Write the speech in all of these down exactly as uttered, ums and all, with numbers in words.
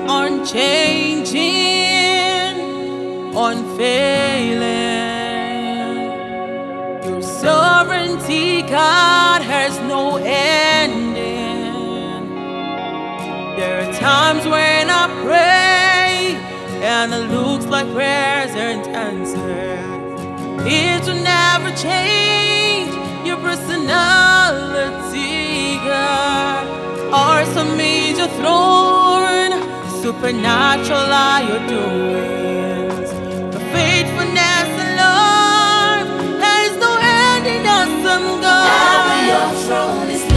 unchanging, unfailing. Your sovereignty, God, has no ending. There are times when I pray and it looks like prayers aren't answered. It will never change your personality, God. Awesome is your throne, supernatural are your doings. Your faithfulness and love, there is no end in awesome God. Ever your throne is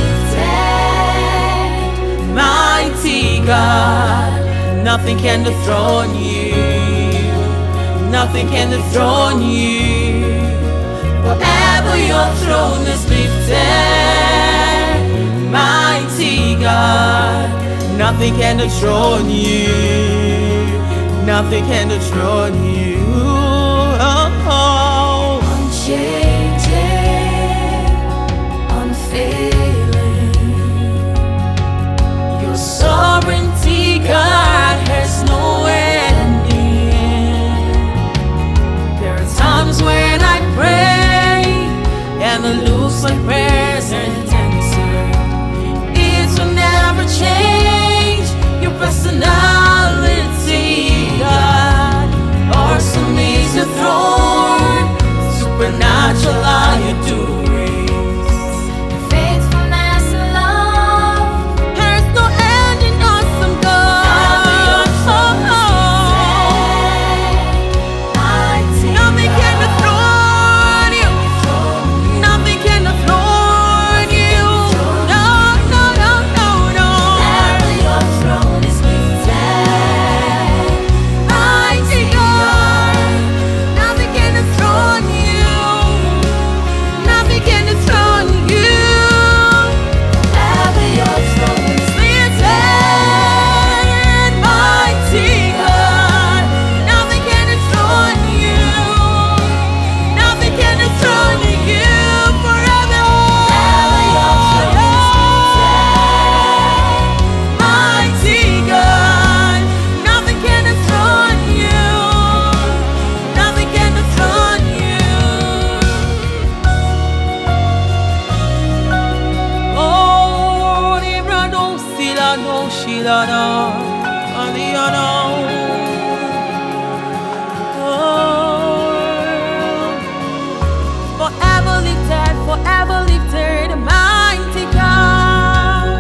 lifted, Mighty God, nothing can dethrone you. Nothing can dethrone you. Forever your throne is lifted, mighty God. Nothing can dethrone you. Nothing can dethrone you. Oh, oh. unchanging, unfailing. Your sovereignty, God, has no ending. There are times when I pray and it looks like prayers aren't answered. It will never change your personality, God. Awesome is your throne, supernatural are your doings. Faithfulness and love, There's no end in awesome God. Oh, mighty nothing can dethrone you. Nothing can dethrone you. No, no, no, no, no. Ever your throne is lifted, Mighty God, nothing can dethrone you. Nothing can dethrone you. ever your throne is Lifted, mighty God, nothing can dethrone you. Nothing can dethrone you forever. Ever your throne is lifted, Mighty God, nothing can dethrone you. Nothing can dethrone you. Oh, Libra no sila no shila no, Aliana. Oh, forever lifted, forever lifted, mighty God.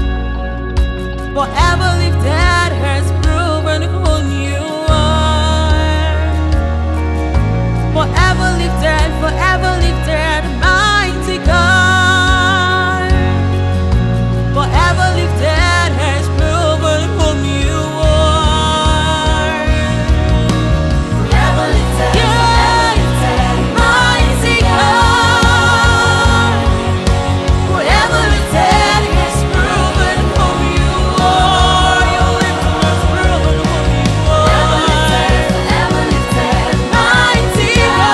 Forever lifted has proven who you are. Forever lifted, forever lifted, mighty God. Forever lifted has proven whom you are. forever lifted, Yeah, mighty God. Forever lifted has proven whom you are. Your lifter has proven whom you forever lifted, are. forever lifted, Mighty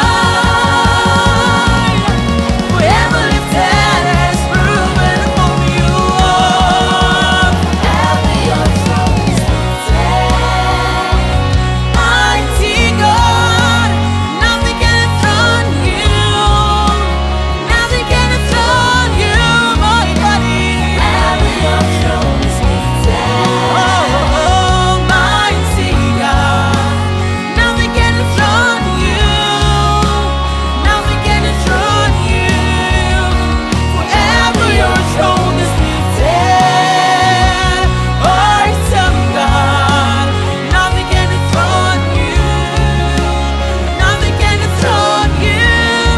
God, forever lifted has proven whom you are. ever your throne is lifted, Mighty God, nothing can dethrone you. Nothing can dethrone you, my daddy. ever your throne is lifted, Oh, mighty God, nothing can dethrone you. Nothing can dethrone you. Forever your throne is lifted. Awesome God, nothing can dethrone you. Nothing can dethrone you.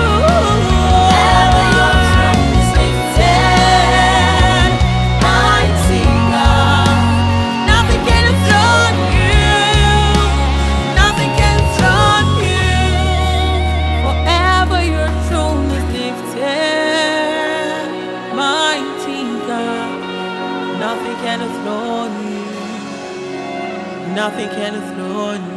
ever your throne is Lifted, mighty God, nothing can dethrone you. Nothing can dethrone you. Forever your throne is lifted, mighty God, nothing can dethrone you. Nothing can dethrone you.